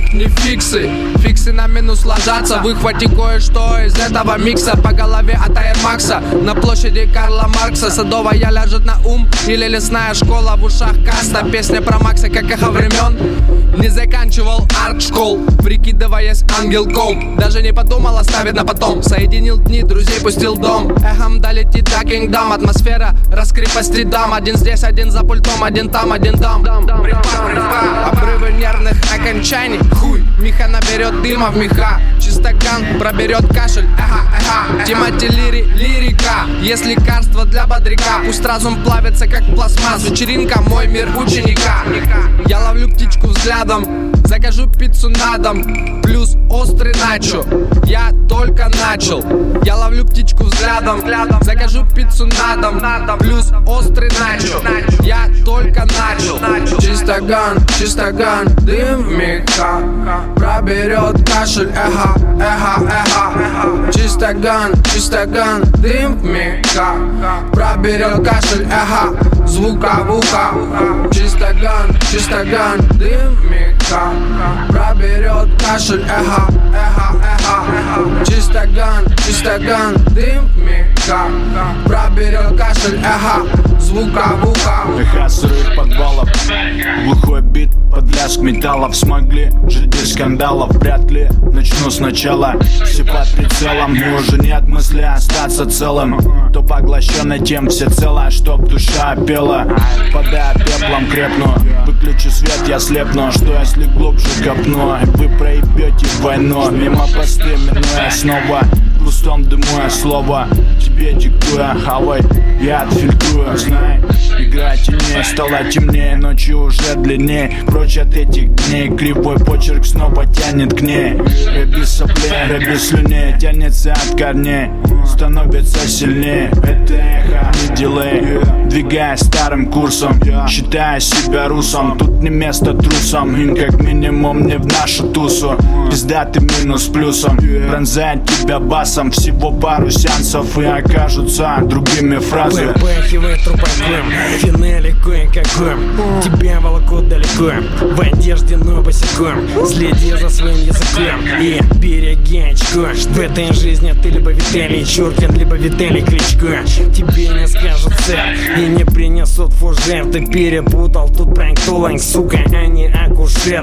реп не фиксы. Фиксы на минус ложатся. Выхвати кое-что из этого микса. По голове от Air Max'а. На площади Карла Маркса. Садовая ляжет на ум. Или лесная школа в ушах каста. Песня про Макса, как эхо времен. Не заканчивал арт-школ, прикидываясь ангелком. Даже не подумал оставить на потом. Соединил дни, друзей пустил дом. Эхом долетит до Кингдом. Атмосфера раскрепости дам. Один здесь, один за пультом, один там, один там. Обрывы нервных окончаний. Хуй, меха наберет дыма в меха. Чистоган проберет кашель. Эха. Тимати лирика. Есть лекарство для бодряка. Пусть разум плавится как пластмасс. Вечеринка, мой мир ученика. Я ловлю птичку взглядом. Закажу пиццу на дом. Плюс острый начо. Я только начал. Я ловлю птичку взглядом. Закажу пиццу на дом. Плюс острый начо. Я только начал. Чистоган, дым в меха. Проберет кашель, эха. Чистоган, дым в меха. Проберет кашель, эха. Звука в ухо. Чистоган, дым в меха. Проберет кашель, эха. Чистоган, дым в меха. Проберет кашель, эха. Звука в ухо. Эхо сырых подвалов, глухой бит под лязг металлов. Смогли жить без скандалов, вряд ли начну сначала. Все под прицелом, и уже нет мысли остаться целым. То поглощенный тем всецело, чтоб душа пела. Падая пеплом крепну, выключу свет, я слепну. Что если глубже копну, вы проебете войну. Мимо посты минуя снова, в пустом дыму я слово тебе диктуя. Хавай, я отфильтрую, знай, игра теней стала темнее, ночи уже длиннее. Прочь от этих дней, кривой почерк снова тянет к ней. Рэби соплей, рэби слюней, тянется от корней, становится сильнее. Это эхо, не дилей, двигаясь старым курсом, считая себя русом. Тут не место трусам, им как минимум не в нашу тусу. Пиздатый минус плюсом, пронзает тебя басом. Всего пару сеансов и окажутся другими фразами. Выпахивает трупаком, финали кое-каком. Тебя волокут далеко, в одежде, но босиком. Следи за своим языком и береги очко. В этой жизни ты либо Виталий Чуркин, либо Виталий Кличко. Тебе не скажут сэр и не принесут фужер. Ты перепутал, тут пранк-туланг, сука, а не акушер.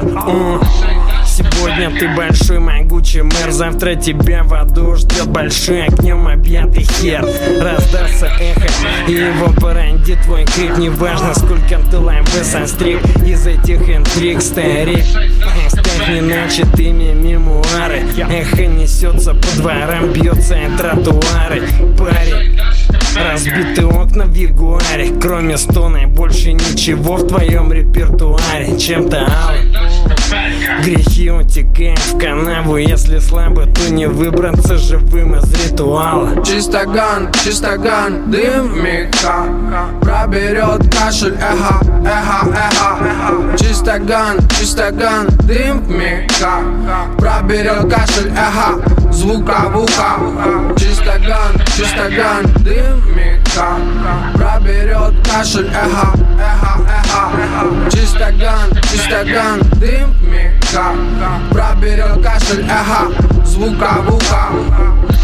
Сегодня ты большой могучий мэр, завтра тебя в аду ждет большой огнем объятый хер. Раздастся эхо, и его породит твой крик. Неважно, сколько ты лайвы состриг из этих интриг, старик. Ставь неначатыми мемуары. Эхо несется по дворам, бьется и тротуары. Парень, разбиты окна в ягуаре. Кроме стона больше ничего в твоем репертуаре. Чем-то алым грехи утекают в канаву. Если слабо, то не выбраться живым из ритуала. Чистоган, дым в меха. Проберет кашель, эха. Чистоган, дым в меха. Проберет кашель, эха. Звука в ухо. Чистоган, дым в меха. Проберет кашель, эха. Чистоган, дым в меха. Проберет кашель, эха. Звука в ухо.